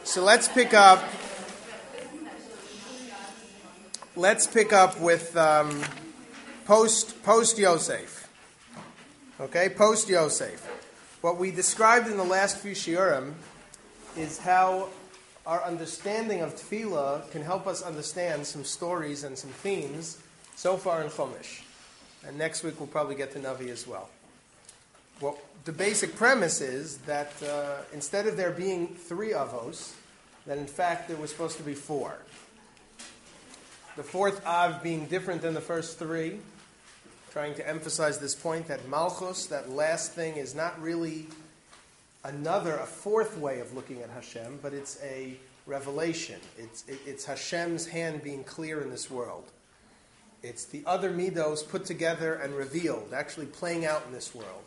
So let's pick up. Let's pick up with post Yosef. Okay, post Yosef. What we described in the last few shiurim is how our understanding of tefillah can help us understand some stories and some themes so far in Chumash. And next week we'll probably get to Navi as well. Well, the basic premise is that instead of there being 3 avos, that in fact there was supposed to be 4. The 4th av being different than the first 3, trying to emphasize this point that Malchus, that last thing, is not really a 4th way of looking at Hashem, but it's a revelation. It's Hashem's hand being clear in this world. It's the other midos put together and revealed, actually playing out in this world.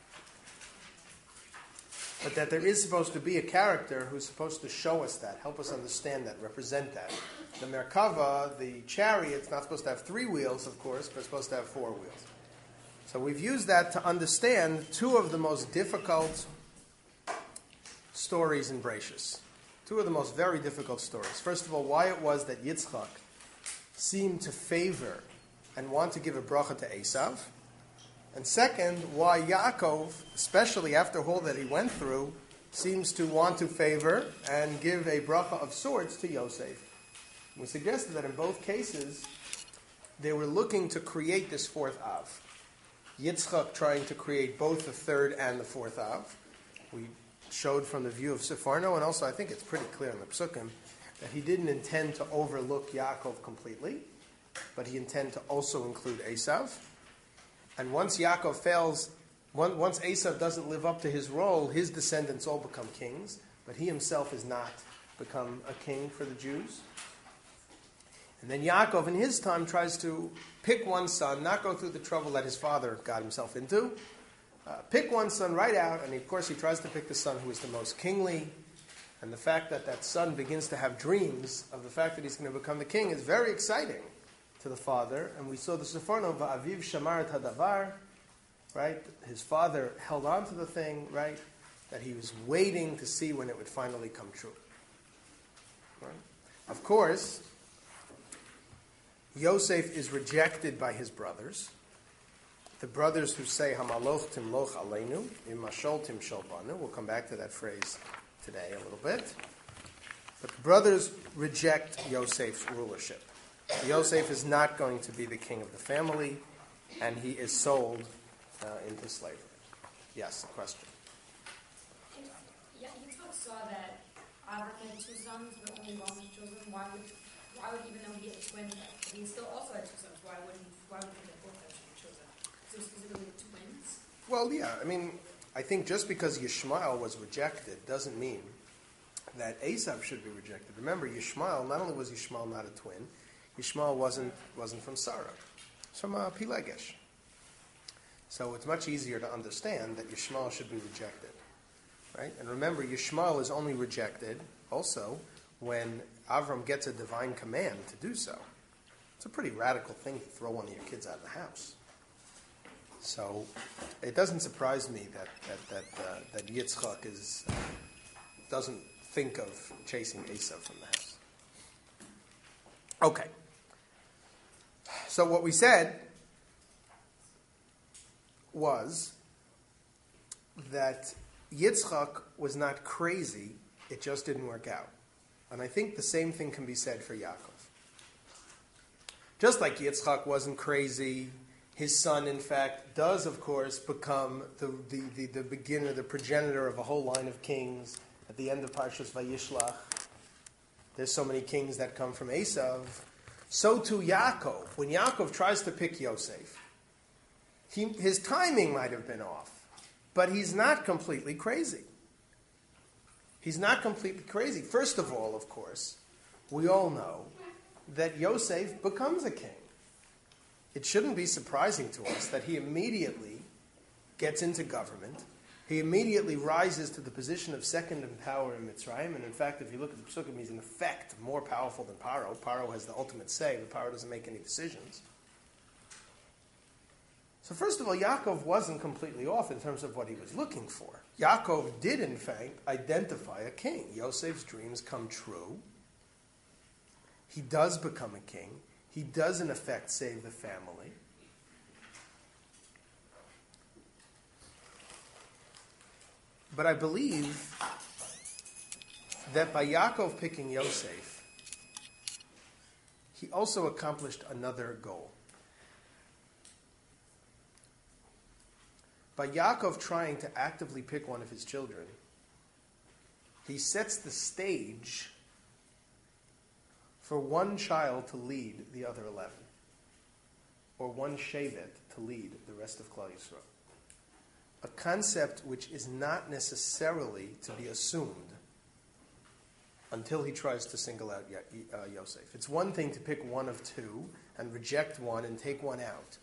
But that there is supposed to be a character who's supposed to show us that, help us understand that, represent that. The Merkava, the chariot's not supposed to have 3 wheels, of course, but it's supposed to have 4 wheels. So we've used that to understand 2 of the most difficult stories in Bereishis. 2 of the most very difficult stories. First of all, why it was that Yitzchak seemed to favor and want to give a bracha to Esav. And second, why Yaakov, especially after all that he went through, seems to want to favor and give a bracha of sorts to Yosef. We suggested that in both cases, they were looking to create this 4th av. Yitzchak trying to create both the 3rd and the 4th av. We showed from the view of Sefarno, and also I think it's pretty clear in the Psukim, that he didn't intend to overlook Yaakov completely, but he intended to also include Esav. And once Yaakov fails, once Esav doesn't live up to his role, his descendants all become kings, but he himself has not become a king for the Jews. And then Yaakov, in his time, tries to pick one son, not go through the trouble that his father got himself into, pick one son right out, and of course he tries to pick the son who is the most kingly. And the fact that that son begins to have dreams of the fact that he's going to become the king is very exciting to the father. And we saw the Sefarno, Va'aviv Shamar Tadavar, right? His father held on to the thing, right? That he was waiting to see when it would finally come true. Right? Of course, Yosef is rejected by his brothers. The brothers who say, Hamaloch timloch aleinu, imashol timshol banu. We'll come back to that phrase today a little bit. But the brothers reject Yosef's rulership. Yosef is not going to be the king of the family, and he is sold into slavery. Yes, a question. Yeah, Yitzchak saw that Abraham had 2 sons, but only one was chosen. Why would even though he had twins, he still also had 2 sons? Why would he have both have been chosen? So specifically twins? Well, yeah. I mean, I think just because Yishmael was rejected doesn't mean that Esav should be rejected. Remember, Yishmael, not only was Yishmael not a twin, Yishmael wasn't from Sarah. It's from Pilegesh. So it's much easier to understand that Yishmael should be rejected. Right? And remember, Yishmael is only rejected also when Avram gets a divine command to do so. It's a pretty radical thing to throw one of your kids out of the house. So it doesn't surprise me that Yitzchak doesn't think of chasing Esav from the house. Okay. So what we said was that Yitzchak was not crazy, it just didn't work out. And I think the same thing can be said for Yaakov. Just like Yitzchak wasn't crazy, his son, in fact, does, of course, become the beginner, the progenitor of a whole line of kings at the end of Parshas Vayishlach. There's so many kings that come from Esav. So too Yaakov. When Yaakov tries to pick Yosef, his timing might have been off, but he's not completely crazy. He's not completely crazy. First of all, of course, we all know that Yosef becomes a king. It shouldn't be surprising to us that he immediately gets into government. He immediately rises to the position of second in power in Mitzrayim. And in fact, if you look at the Psukim, he's in effect more powerful than Paro. Paro has the ultimate say, but Paro doesn't make any decisions. So first of all, Yaakov wasn't completely off in terms of what he was looking for. Yaakov did, in fact, identify a king. Yosef's dreams come true. He does become a king. He does, in effect, save the family. But I believe that by Yaakov picking Yosef, he also accomplished another goal. By Yaakov trying to actively pick one of his children, he sets the stage for one child to lead the other 11, or one Shevet to lead the rest of Klal Yisrael. A concept which is not necessarily to be assumed until he tries to single out Yosef. It's one thing to pick one of two and reject one and take one out.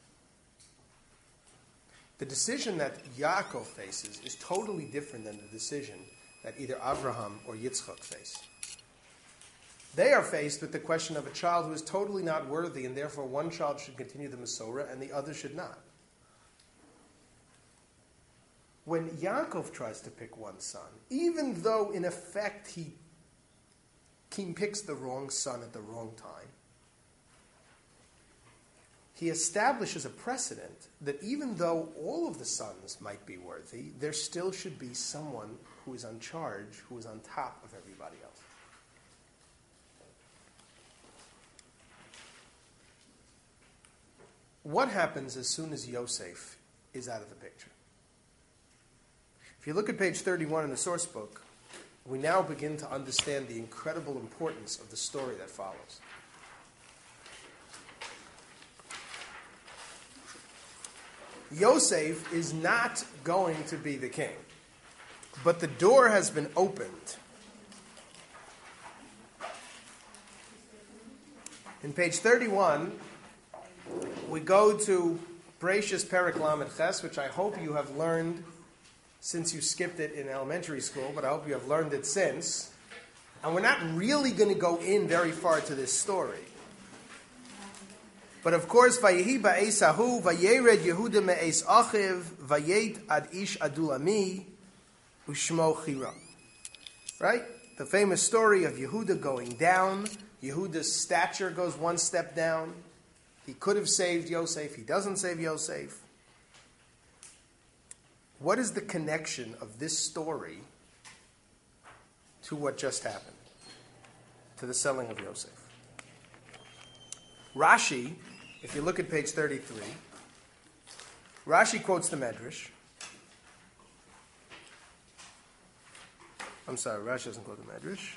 The decision that Yaakov faces is totally different than the decision that either Avraham or Yitzchak face. They are faced with the question of a child who is totally not worthy, and therefore one child should continue the Masorah and the other should not. When Yaakov tries to pick one son, even though in effect he picks the wrong son at the wrong time, he establishes a precedent that even though all of the sons might be worthy, there still should be someone who is on charge, who is on top of everybody else. What happens as soon as Yosef is out of the picture? If you look at page 31 in the source book, we now begin to understand the incredible importance of the story that follows. Yosef is not going to be the king, but the door has been opened. In page 31, we go to Bereshis Perek Lamed Ches, which I hope you have learned since you skipped it in elementary school, but I hope you have learned it since. And we're not really going to go in very far to this story. But of course, Vayehi ba'esahu, Vayered Yehuda me'es achiv, Vayet ad ish adulami, Ushmo chira. Right? The famous story of Yehuda going down. Yehuda's stature goes one step down. He could have saved Yosef. He doesn't save Yosef. What is the connection of this story to what just happened? To the selling of Yosef. Rashi, if you look at page 33, Rashi quotes the Medrash. I'm sorry, Rashi doesn't quote the Medrash.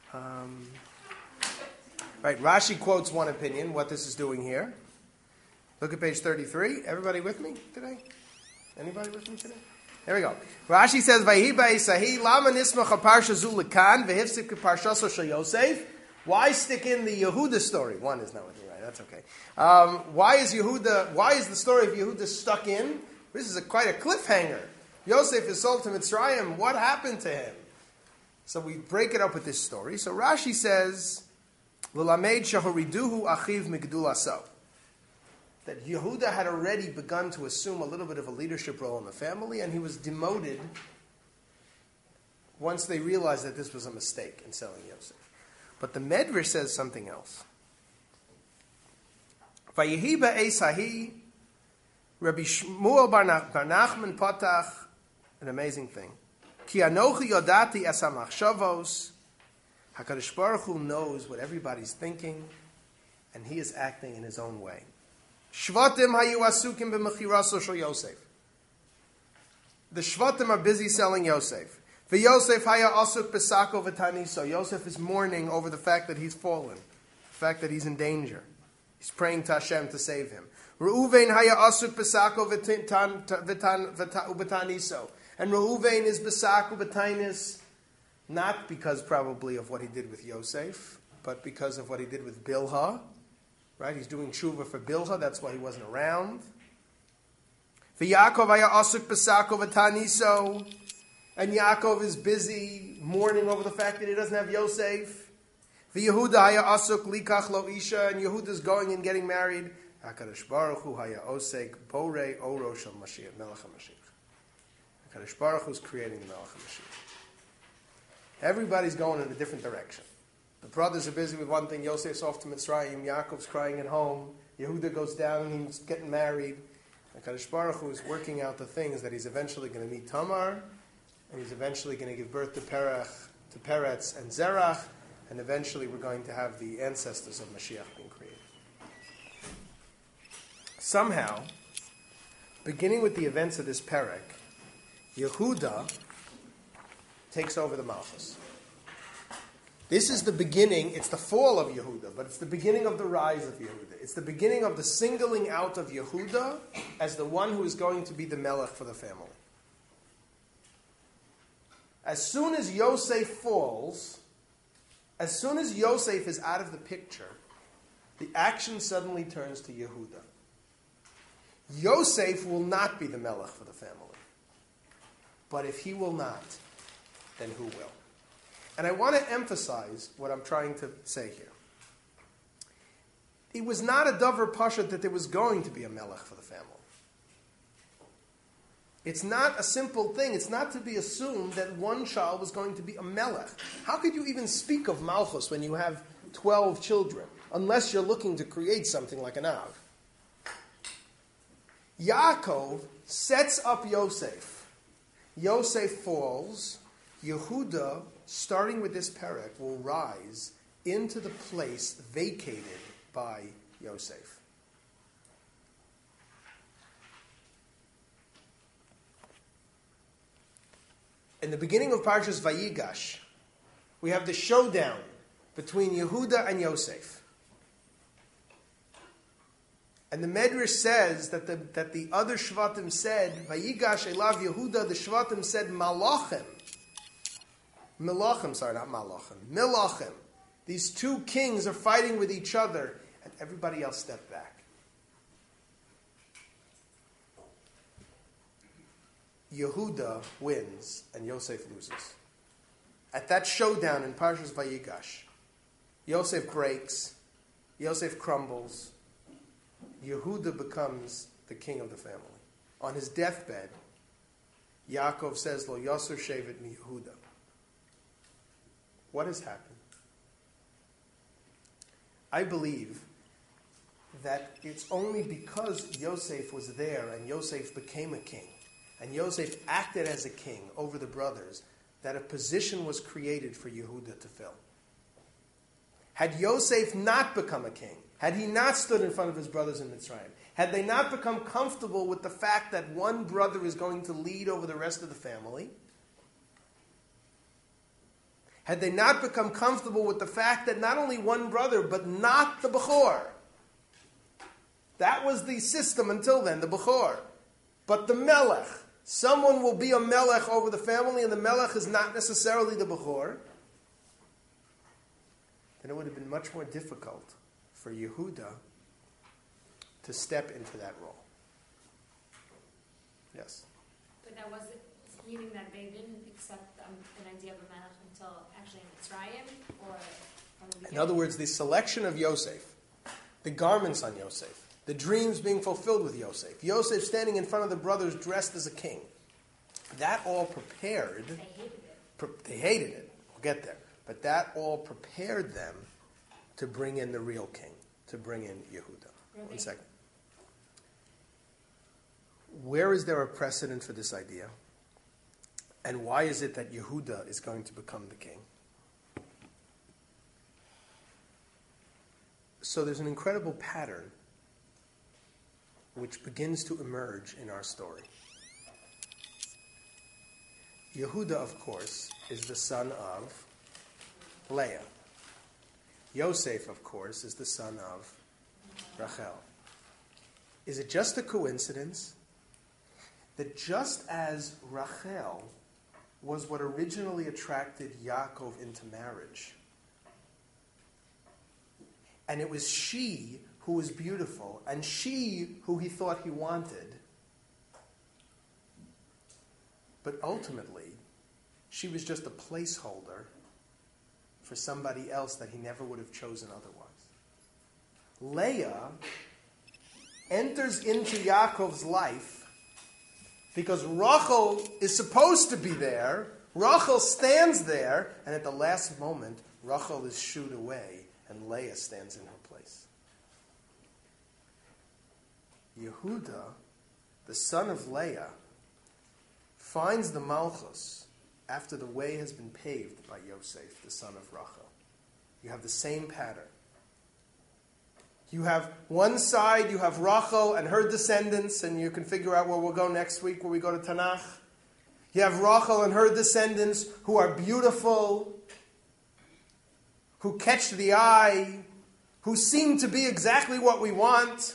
Right, Rashi quotes one opinion, what this is doing here. Look at page 33. Everybody with me today? Anybody with me today? There we go. Rashi says, "Vayehi ba'esahi lama nismach haparsha zu lekan vehifsik parshaso shel Yosef." Why stick in the Yehuda story? One is not with you, right? That's okay. Why is the story of Yehuda stuck in? This is quite a cliffhanger. Yosef is sold to Mitzrayim. What happened to him? So we break it up with this story. So Rashi says, "L'lamed shahoriduhu achiv migdulaso." That Yehuda had already begun to assume a little bit of a leadership role in the family, and he was demoted once they realized that this was a mistake in selling Yosef. But the Medrash says something else. Vayehi ba'esahi, Rabbi Shmuel bar Nachman patach, an amazing thing. Ki anochi yodati es hamachshavos. HaKadosh Baruch Hu knows what everybody's thinking, and he is acting in his own way. Shvatim hayu asukim b'mechiraso shel Yosef. The Shvatim are busy selling Yosef. V'Yosef haya asuk b'sako v'taniso. Yosef is mourning over the fact that he's fallen, the fact that he's in danger. He's praying to Hashem to save him. Reuven haya asuk b'sako v'taniso. And Reuven is b'sako v'tainis, not because probably of what he did with Yosef, but because of what he did with Bilhah. Right? He's doing tshuva for Bilhah, that's why he wasn't around. V'Yaakov haya asuk b'sako v'taniso. And Yaakov is busy mourning over the fact that he doesn't have Yosef. V'Yehuda haya asuk likach lo isha. And Yehuda's going and getting married. HaKadosh Baruch Hu haya osek borei oro shel Mashiach, Melech HaMashiach. HaKadosh Baruch Hu is creating the Melech HaMashiach. Everybody's going in a different direction. The brothers are busy with one thing. Yosef's off to Mitzrayim. Yaakov's crying at home. Yehuda goes down. He's getting married. HaKadosh Baruch Hu is working out the things that he's eventually going to meet Tamar, and he's eventually going to give birth to Peretz and Zerach, and eventually we're going to have the ancestors of Mashiach being created. Somehow, beginning with the events of this Perek, Yehuda takes over the Malchus. This is the beginning, it's the fall of Yehuda, but it's the beginning of the rise of Yehuda. It's the beginning of the singling out of Yehuda as the one who is going to be the Melech for the family. As soon as Yosef falls, as soon as Yosef is out of the picture, the action suddenly turns to Yehuda. Yosef will not be the Melech for the family. But if he will not, then who will? And I want to emphasize what I'm trying to say here. It was not a davar pashut that there was going to be a Melech for the family. It's not a simple thing. It's not to be assumed that one child was going to be a Melech. How could you even speak of Malchus when you have 12 children, unless you're looking to create something like an Av? Yaakov sets up Yosef. Yosef falls. Yehuda, starting with this Perek, will rise into the place vacated by Yosef. In the beginning of Parshas Vayigash, we have the showdown between Yehuda and Yosef. And the Medrash says that the other Shvatim said, Vayigash elav Yehuda, the Shvatim said, Malachim. Milachim, sorry, not Malachim. Milachim. These two kings are fighting with each other, and everybody else stepped back. Yehuda wins, and Yosef loses. At that showdown in Parshas Vayigash, Yosef breaks, Yosef crumbles, Yehuda becomes the king of the family. On his deathbed, Yaakov says, Lo Yosef Shevet mi Yehuda. What has happened? I believe that it's only because Yosef was there and Yosef became a king, and Yosef acted as a king over the brothers, that a position was created for Yehuda to fill. Had Yosef not become a king, had he not stood in front of his brothers in Mitzrayim, had they not become comfortable with the fact that one brother is going to lead over the rest of the family, had they not become comfortable with the fact that not only one brother, but not the Bechor. That was the system until then, the Bechor. But the Melech. Someone will be a Melech over the family, and the Melech is not necessarily the Bechor. Then it would have been much more difficult for Yehuda to step into that role. Yes? But that wasn't meaning that they didn't accept an idea of a Melech until actually in Mitzrayim, or from the beginning? In other words, the selection of Yosef, the garments on Yosef, the dreams being fulfilled with Yosef, Yosef standing in front of the brothers dressed as a king, that all prepared. They hated it. They hated it. We'll get there. But that all prepared them to bring in the real king, to bring in Yehuda. Really? 1 second. Where is there a precedent for this idea? And why is it that Yehuda is going to become the king? So there's an incredible pattern which begins to emerge in our story. Yehuda, of course, is the son of Leah. Yosef, of course, is the son of Rachel. Is it just a coincidence that just as Rachel was what originally attracted Yaakov into marriage, and it was she who was beautiful, and she who he thought he wanted, but ultimately, she was just a placeholder for somebody else that he never would have chosen otherwise. Leah enters into Yaakov's life Because Rachel is supposed to be there. Rachel stands there, and at the last moment, Rachel is shooed away, and Leah stands in her place. Yehuda, the son of Leah, finds the Malchus after the way has been paved by Yosef, the son of Rachel. You have the same pattern. You have one side, you have Rachel and her descendants, and you can figure out where we'll go next week, where we go to Tanakh. You have Rachel and her descendants who are beautiful, who catch the eye, who seem to be exactly what we want.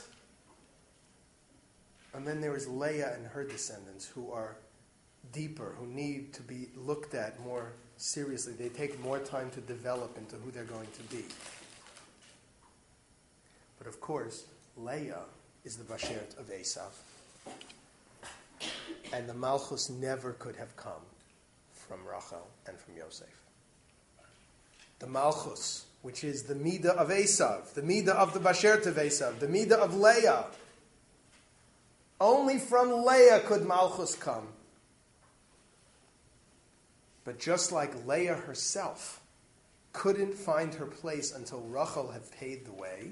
And then there is Leah and her descendants who are deeper, who need to be looked at more seriously. They take more time to develop into who they're going to be. But of course, Leah is the Bashert of Esav. And the Malchus never could have come from Rachel and from Yosef. The Malchus, which is the Midah of Esav, the Midah of the Bashert of Esav, the Midah of Leah. Only from Leah could Malchus come. But just like Leah herself couldn't find her place until Rachel had paved the way,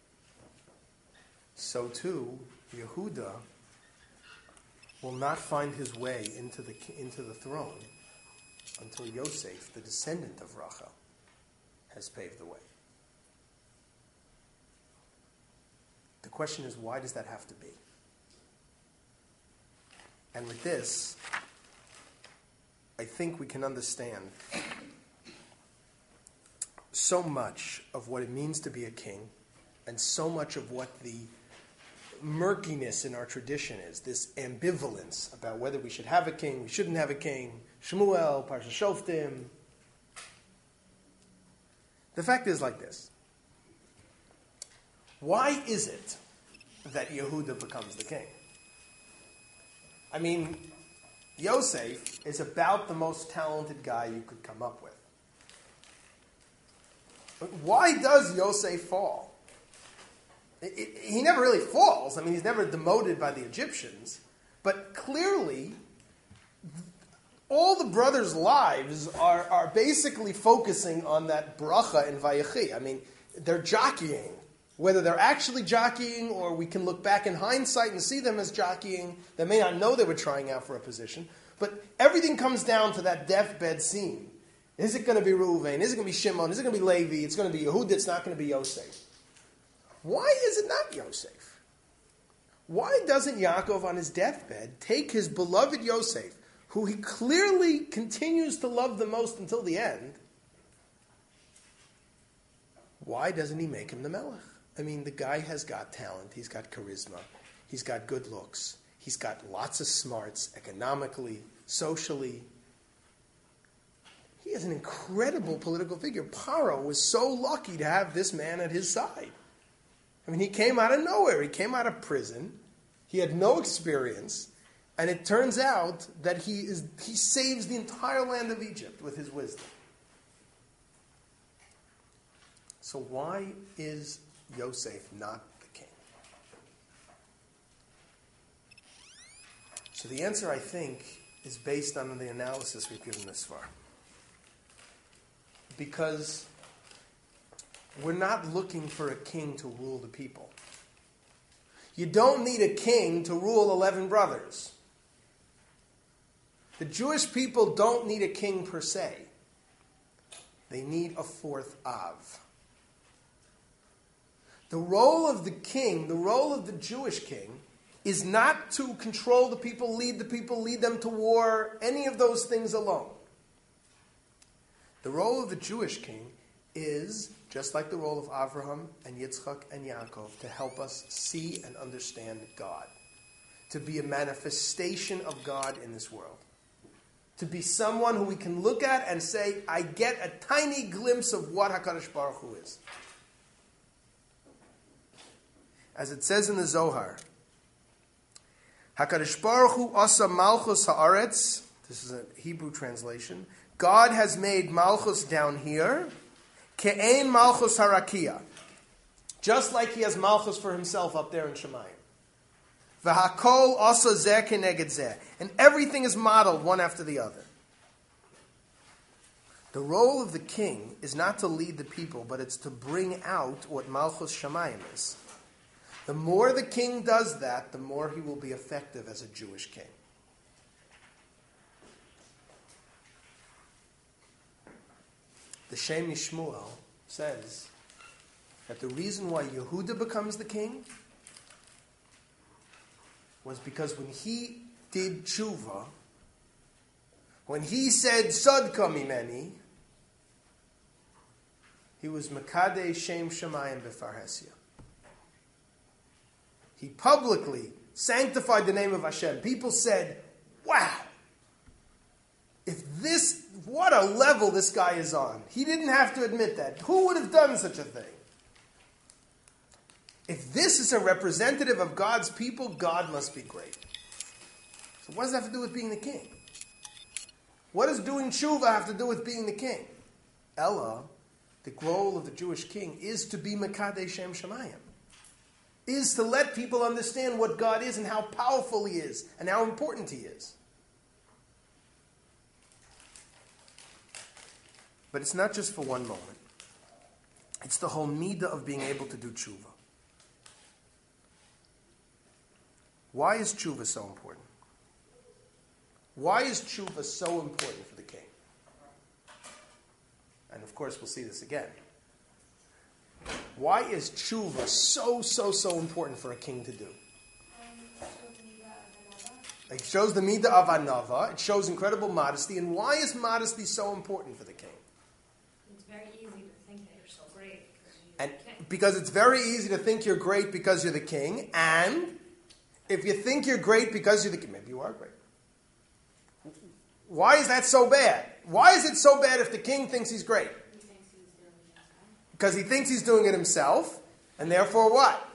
so too Yehuda will not find his way into the throne until Yosef, the descendant of Rachel, has paved the way. The question is, why does that have to be? And with this, I think we can understand so much of what it means to be a king, and so much of what the murkiness in our tradition is, this ambivalence about whether we should have a king, we shouldn't have a king, Shmuel, Parsha Shoftim. The fact is like this. Why is it that Yehuda becomes the king? I mean, Yosef is about the most talented guy you could come up with. But why does Yosef fall? He never really falls. I mean, he's never demoted by the Egyptians. But clearly, all the brothers' lives are basically focusing on that bracha in Vayechi. I mean, they're jockeying. Whether they're actually jockeying or we can look back in hindsight and see them as jockeying, they may not know they were trying out for a position. But everything comes down to that deathbed scene. Is it going to be Reuven? Is it going to be Shimon? Is it going to be Levi? It's going to be Yehuda. It's not going to be Yosef. Why is it not Yosef? Why doesn't Yaakov on his deathbed take his beloved Yosef, who he clearly continues to love the most until the end, why doesn't he make him the Melech? I mean, the guy has got talent, he's got charisma, he's got good looks, he's got lots of smarts, economically, socially. He is an incredible political figure. Paro was so lucky to have this man at his side. I mean, he came out of nowhere. He came out of prison. He had no experience. And it turns out that he saves the entire land of Egypt with his wisdom. So why is Yosef not the king? So the answer, I think, is based on the analysis we've given this far. Because we're not looking for a king to rule the people. You don't need a king to rule 11 brothers. The Jewish people don't need a king per se. They need a fourth Av. The role of the king, the role of the Jewish king, is not to control the people, lead them to war, any of those things alone. The role of the Jewish king is, just like the role of Avraham and Yitzchak and Yaakov, to help us see and understand God. To be a manifestation of God in this world. To be someone who we can look at and say, I get a tiny glimpse of what HaKadosh Baruch Hu is. As it says in the Zohar, HaKadosh Baruch Hu asa malchus haaretz. This is a Hebrew translation. God has made malchus down here, ke'ein malchus harakia, just like he has malchus for himself up there in Shemayim. V'hakol asa zeh keneged zeh. And everything is modeled one after the other. The role of the king is not to lead the people, but it's to bring out what Malchus Shamayim is. The more the king does that, the more he will be effective as a Jewish king. The Shem Yishmuel says that the reason why Yehuda becomes the king was because when he did tshuva, when he said Sadka Mimeni, he was Makadeh Shem Shamayim B'Farhesia. He publicly sanctified the name of Hashem. People said, wow, what a level this guy is on. He didn't have to admit that. Who would have done such a thing? If this is a representative of God's people, God must be great. So what does that have to do with being the king? What does doing tshuva have to do with being the king? Ella, the role of the Jewish king is to be Makadeh Shem Shamayim. Is to let people understand what God is and how powerful He is and how important He is. But it's not just for one moment. It's the whole midah of being able to do tshuva. Why is tshuva so important? Why is tshuva so important for the king? And of course we'll see this again. Why is tshuva so important for a king to do? It shows the midah of anava. It shows incredible modesty. And why is modesty so important for the king? It's very easy to think that you're so great. Because it's very easy to think you're great because you're the king. And if you think you're great because you're the king, maybe you are great. Why is that so bad? Why is it so bad if the king thinks he's great? Because he thinks he's doing it himself, and therefore what?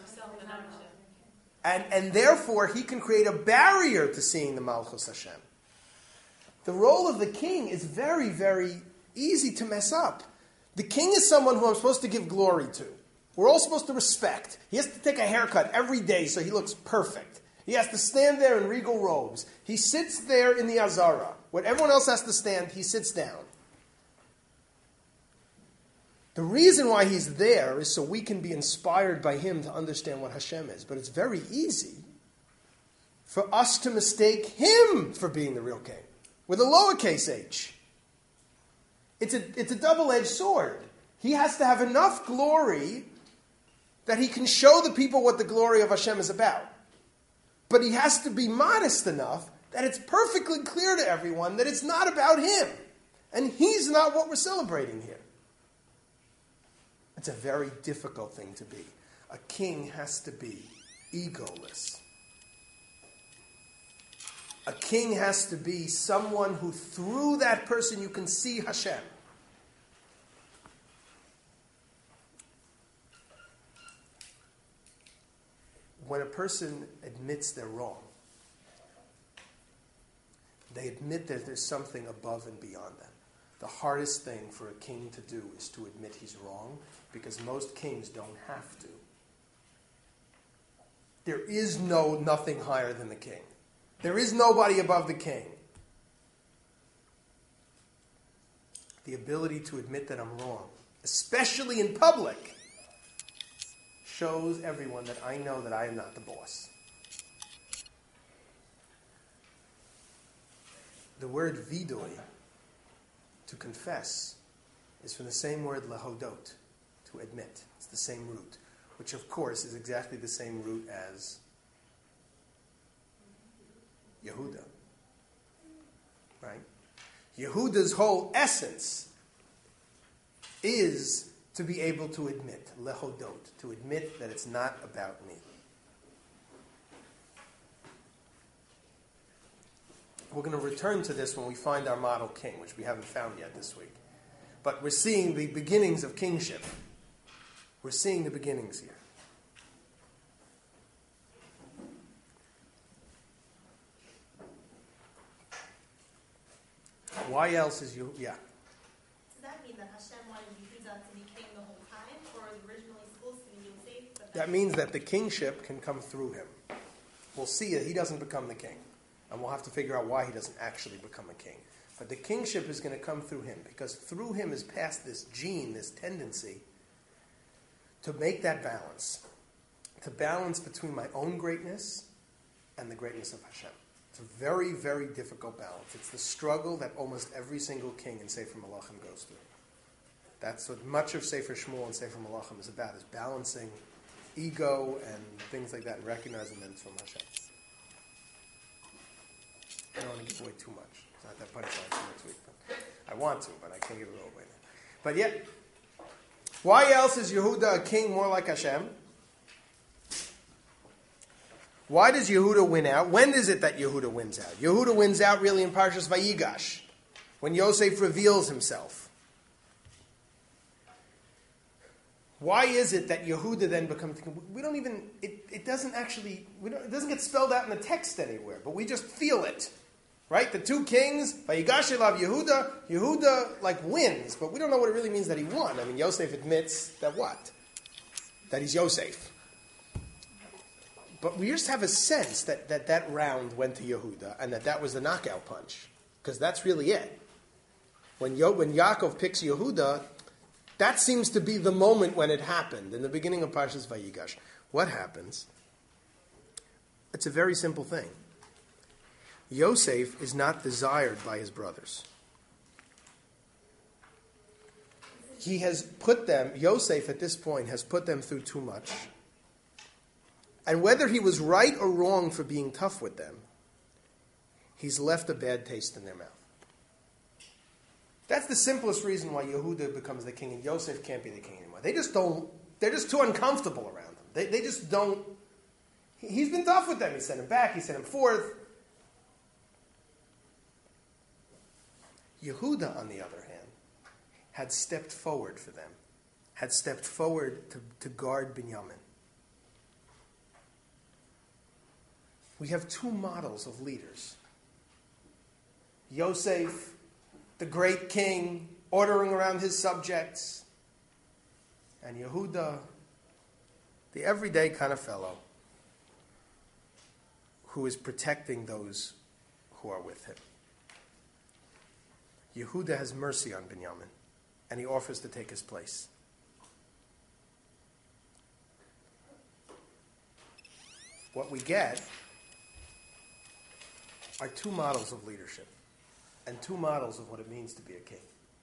And therefore he can create a barrier to seeing the Malchus Hashem. The role of the king is very, very easy to mess up. The king is someone who I'm supposed to give glory to. We're all supposed to respect. He has to take a haircut every day so he looks perfect. He has to stand there in regal robes. He sits there in the Azara. When everyone else has to stand, he sits down. The reason why he's there is so we can be inspired by him to understand what Hashem is. But it's very easy for us to mistake him for being the real king with a lowercase h. It's a double-edged sword. He has to have enough glory that he can show the people what the glory of Hashem is about. But he has to be modest enough that it's perfectly clear to everyone that it's not about him. And he's not what we're celebrating here. It's a very difficult thing to be. A king has to be egoless. A king has to be someone who through that person you can see Hashem. When a person admits they're wrong, they admit that there's something above and beyond them. The hardest thing for a king to do is to admit he's wrong, because most kings don't have to. There is nothing higher than the king. There is nobody above the king. The ability to admit that I'm wrong, especially in public, shows everyone that I know that I am not the boss. The word vidui, to confess, is from the same word lahodot, to admit. It's the same root, which of course is exactly the same root as Yehuda. Right? Yehuda's whole essence is to be able to admit, lehodot, to admit that it's not about me. We're going to return to this when we find our model king, which we haven't found yet this week. But we're seeing the beginnings of kingship. We're seeing the beginnings here. Why else is you? Yeah. Does that mean that Hashem wanted Yehuda to be king the whole time, or originally supposed to be Yosef? That means that the kingship can come through him. we'll see that he doesn't become the king. And we'll have to figure out why he doesn't actually become a king. But the kingship is going to come through him, because through him is passed this gene, this tendency to make that balance. To balance between my own greatness and the greatness of Hashem. It's a very, very difficult balance. It's the struggle that almost every single king in Sefer Malachim goes through. That's what much of Sefer Shmuel and Sefer Malachim is about, is balancing ego and things like that and recognizing that it's from Hashem. I don't want to give away too much. It's not that punchline for next week. But I want to, but I can't give it all away now. But yet, why else is Yehuda a king more like Hashem? Why does Yehuda win out? When is it that Yehuda wins out? Yehuda wins out really in Parshas Vayigash, when Yosef reveals himself. Why is it that Yehuda then becomes? We don't even. It doesn't actually. It doesn't get spelled out in the text anywhere, but we just feel it, right? The two kings, Vayigash elav Yehuda. Yehuda wins, but we don't know what it really means that he won. I mean, Yosef admits that what? That he's Yosef. But we just have a sense that round went to Yehuda and that was the knockout punch. Because that's really it. When Yaakov picks Yehuda, that seems to be the moment when it happened, in the beginning of Parshas Vayigash. What happens? It's a very simple thing. Yosef is not desired by his brothers. He has put them, Yosef at this point has put them through too much. And whether he was right or wrong for being tough with them, he's left a bad taste in their mouth. That's the simplest reason why Yehuda becomes the king and Yosef can't be the king anymore. They're just too uncomfortable around him. They just don't. He's been tough with them. He sent him back, he sent him forth. Yehuda, on the other hand, had stepped forward for them, had stepped forward to guard Binyamin. We have two models of leaders. Yosef, the great king, ordering around his subjects. And Yehuda, the everyday kind of fellow who is protecting those who are with him. Yehuda has mercy on Binyamin, and he offers to take his place. What we get are two models of leadership and two models of what it means to be a king.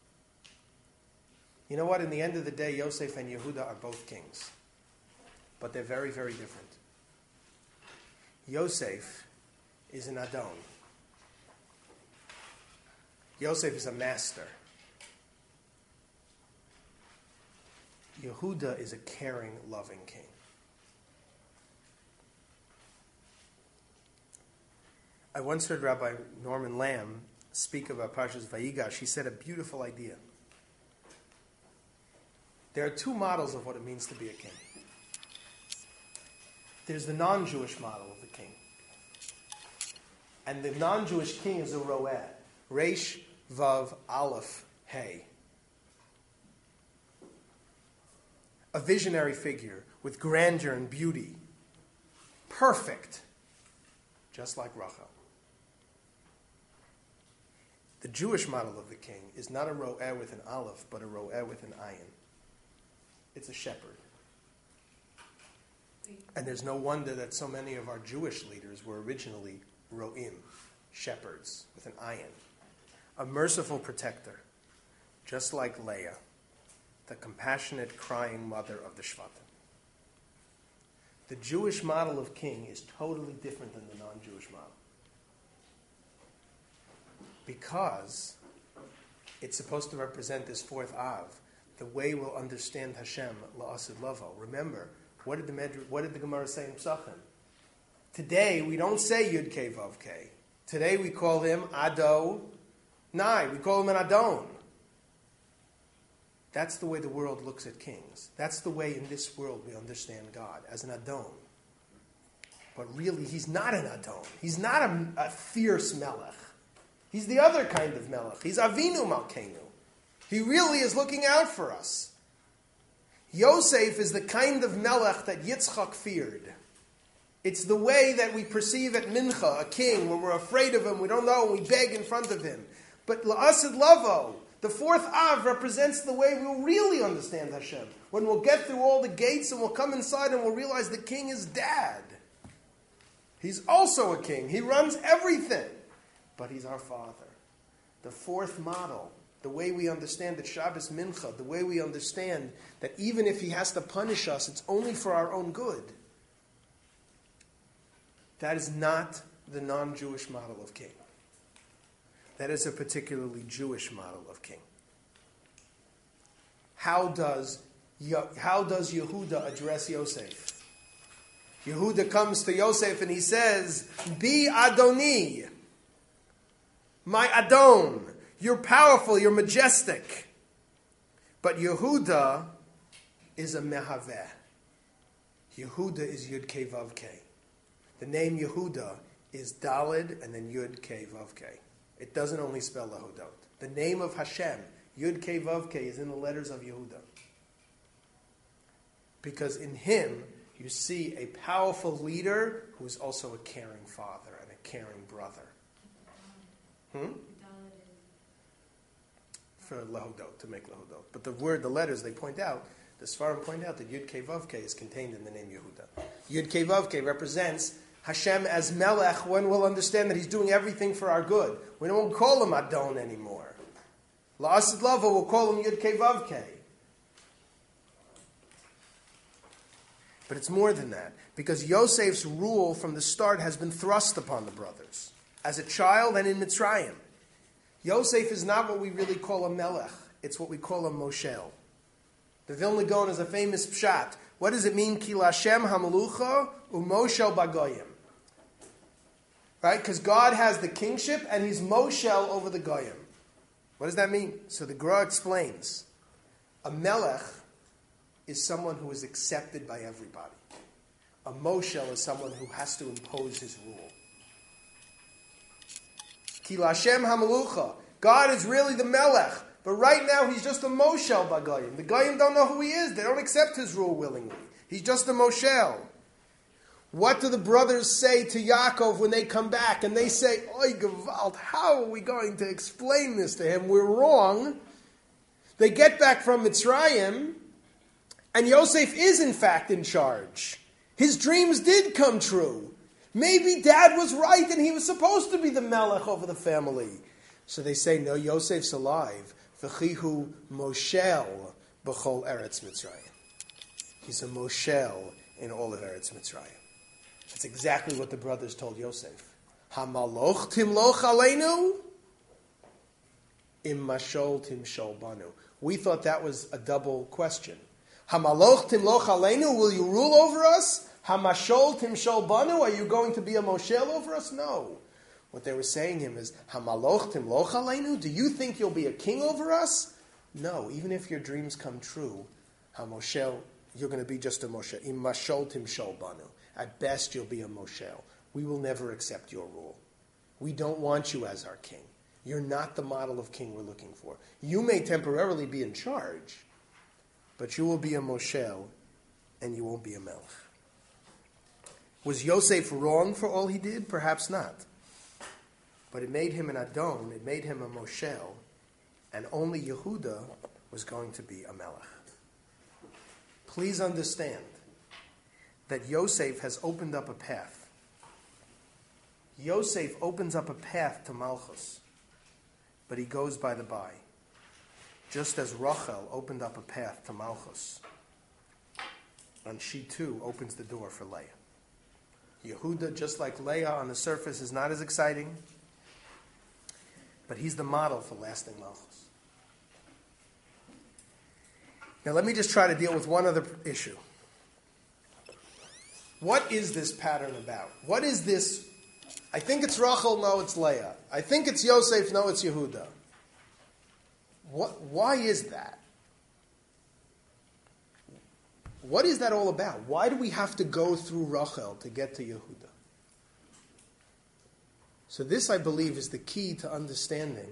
You know what? In the end of the day, Yosef and Yehuda are both kings. But they're very, very different. Yosef is an Adon. Yosef is a master. Yehuda is a caring, loving king. I once heard Rabbi Norman Lamb speak about Parshas Vayigash. He said a beautiful idea. There are two models of what it means to be a king. There's the non-Jewish model of the king. And the non-Jewish king is a ro'eh. Reish, Vav, Aleph, Hey. A visionary figure with grandeur and beauty. Perfect. Just like Rachel. The Jewish model of the king is not a ro'eh with an aleph, but a ro'eh with an ayin. It's a shepherd. And there's no wonder that so many of our Jewish leaders were originally ro'im, shepherds with an ayin. A merciful protector, just like Leah, the compassionate, crying mother of the Shvatim. The Jewish model of king is totally different than the non-Jewish model. Because it's supposed to represent this fourth Av, the way we'll understand Hashem la'asid lavo. Remember, what did the Gemara say in Psachim? Today we don't say Yud Kei Vav Kei. Today we call him Ado Nai. We call him an Adon. That's the way the world looks at kings. That's the way in this world we understand God, as an Adon. But really, he's not an Adon. He's not a fierce melech. He's the other kind of melech. He's Avinu Malkeinu. He really is looking out for us. Yosef is the kind of melech that Yitzchak feared. It's the way that we perceive at Mincha, a king, when we're afraid of him, we don't know, and we beg in front of him. But La'asid Lavo, the fourth Av, represents the way we'll really understand Hashem. When we'll get through all the gates and we'll come inside and we'll realize the king is dad. He's also a king. He runs everything. But he's our father. The fourth model, the way we understand that Shabbos Mincha, the way we understand that even if he has to punish us, it's only for our own good. That is not the non-Jewish model of king. That is a particularly Jewish model of king. How does Yehuda address Yosef? Yehuda comes to Yosef and he says, "Be Adoni, my Adon. You're powerful, you're majestic." But Yehuda is a Mehaveh. Yehuda is Yud Kei Vav Kei. The name Yehuda is Daled and then Yud Kei Vav Kei. It doesn't only spell Lahodot. The name of Hashem, Yud Kei Vav Kei, is in the letters of Yehuda. Because in him, you see a powerful leader who is also a caring father and a caring brother. For Lahodot, to make Lahodot. But the letters, they point out, the Sfarim point out that Yud Kei Vav Kei is contained in the name Yehuda. Yud Kei Vav Kei represents Hashem as Melech, when we'll understand that he's doing everything for our good. We don't call him Adon anymore. La'asid Lava will call him Yud Kei Vav Kei. But it's more than that, because Yosef's rule from the start has been thrust upon the brothers. As a child and in Mitzrayim. Yosef is not what we really call a Melech. It's what we call a Moshel. The Vilna Gaon is a famous pshat. What does it mean? Ki Lashem HaMelucha u'Moshel Bagoyim. Right? Because God has the kingship and he's Moshel over the Goyim. What does that mean? So the Gra explains. A Melech is someone who is accepted by everybody. A Moshel is someone who has to impose his rule. Ki Lashem HaMelucha. God is really the Melech. But right now he's just a Moshel Bagoyim. The Goyim don't know who he is. They don't accept his rule willingly. He's just a Moshel. What do the brothers say to Yaakov when they come back? And they say, Oy Gewalt, how are we going to explain this to him? We're wrong. They get back from Mitzrayim, and Yosef is in fact in charge. His dreams did come true. Maybe Dad was right and he was supposed to be the Melech over the family. So they say, no, Yosef's alive. V'chihu Moshel b'chol Eretz Mitzrayim. He's a Moshel in all of Eretz Mitzrayim. That's exactly what the brothers told Yosef. Hamaloch timloch aleinu, im mashol timshol banu. We thought that was a double question. Hamaloch timloch aleinu, will you rule over us? Hamashol timshol banu, are you going to be a Moshel over us? No. What they were saying him is, Hamaloch timloch aleinu, do you think you'll be a king over us? No, even if your dreams come true, Hamoshel, you're going to be just a Moshe. Im mashol timshol banu. At best, you'll be a Moshel. We will never accept your rule. We don't want you as our king. You're not the model of king we're looking for. You may temporarily be in charge, but you will be a Moshel, and you won't be a Melech. Was Yosef wrong for all he did? Perhaps not. But it made him an Adon, it made him a Moshel, and only Yehuda was going to be a Melech. Please understand that Yosef has opened up a path. Yosef opens up a path to Malchus, but he goes by the by. Just as Rachel opened up a path to Malchus, and she too opens the door for Leah. Yehuda, just like Leah on the surface, is not as exciting, but he's the model for lasting Malchus. Now let me just try to deal with one other issue. What is this pattern about? What is this? I think it's Rachel, no, it's Leah. I think it's Yosef, no, it's Yehuda. Why is that? What is that all about? Why do we have to go through Rachel to get to Yehuda? So this, I believe, is the key to understanding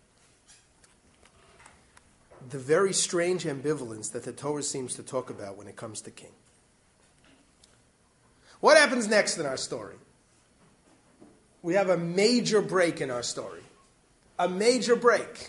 the very strange ambivalence that the Torah seems to talk about when it comes to king. What happens next in our story? We have a major break in our story. A major break.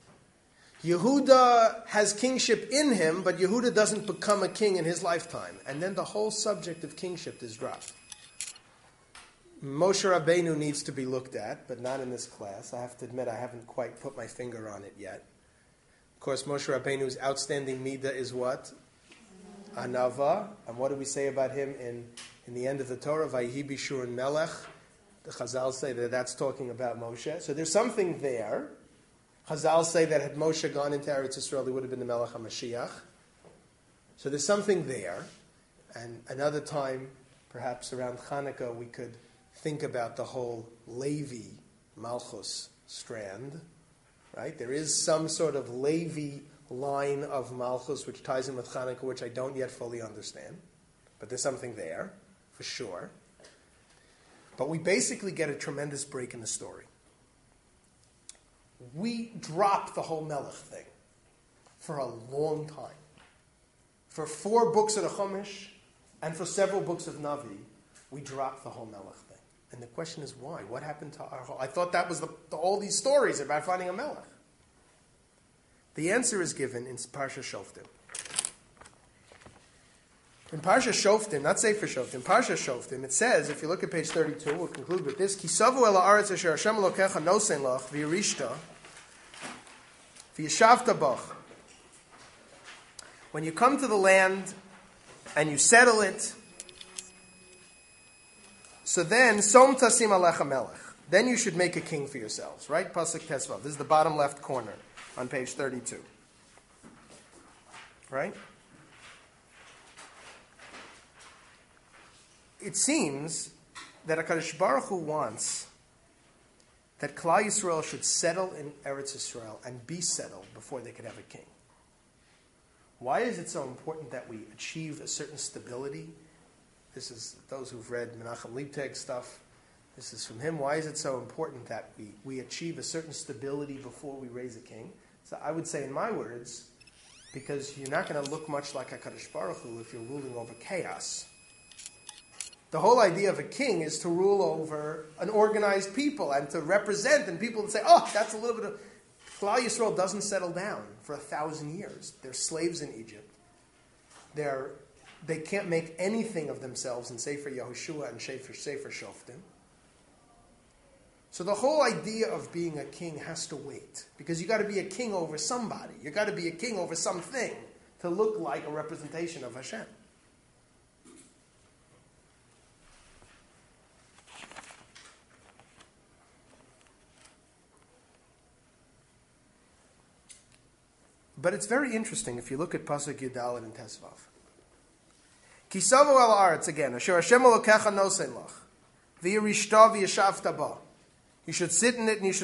Yehuda has kingship in him, but Yehuda doesn't become a king in his lifetime. And then the whole subject of kingship is dropped. Moshe Rabbeinu needs to be looked at, but not in this class. I have to admit I haven't quite put my finger on it yet. Of course, Moshe Rabbeinu's outstanding midah is what? Anava. And what do we say about him in the end of the Torah? Vayihi bishur melech. The Chazal say that that's talking about Moshe. So there's something there. Chazal say that had Moshe gone into Eretz Yisrael, he would have been the Melech HaMashiach. So there's something there. And another time, perhaps around Chanukah, we could think about the whole Levi Malchus strand. Right? There is some sort of Levi line of Malchus which ties in with Chanukah, which I don't yet fully understand. But there's something there, for sure. But we basically get a tremendous break in the story. We drop the whole Melech thing for a long time. For 4 books of the Chumash and for several books of Navi, we drop the whole Melech thing. And the question is why? What happened to our whole... I thought that was all these stories about finding a Melech. The answer is given in Parsha Shoftim. In Parsha Shoftim, not Sefer Shoftim, Parsha Shoftim, it says, if you look at page 32, we'll conclude with this, Kisavu el haaretz asher Hashem Elokecha nosen lach v'yirishta v'yishavta bach. When you come to the land and you settle it, so then, Som tasim alecha melech. Then you should make a king for yourselves, right? Pasuk Tesvav. This is the bottom left corner on page 32. Right? It seems that HaKadosh Baruch Hu wants that Klal Yisrael should settle in Eretz Yisrael and be settled before they could have a king. Why is it so important that we achieve a certain stability? This is those who've read Menachem Leibtag stuff. This is from him. Why is it so important that we achieve a certain stability before we raise a king? So I would say in my words, because you're not going to look much like HaKadosh Baruch Hu if you're ruling over chaos. The whole idea of a king is to rule over an organized people and to represent, and people would say, oh, that's a little bit of... Klal Yisrael doesn't settle down for 1,000 years. They're slaves in Egypt. They can't make anything of themselves in Sefer Yehoshua and Sefer Shoftim. So the whole idea of being a king has to wait, because you got to be a king over somebody. You got to be a king over something to look like a representation of Hashem. But it's very interesting if you look at Pasuk Yudalet and Tesvav. Kisavu el haaretz again. Asher Hashem Elokecha nosen lach. V'yirishta v'yashavta ba. You should sit in it and you should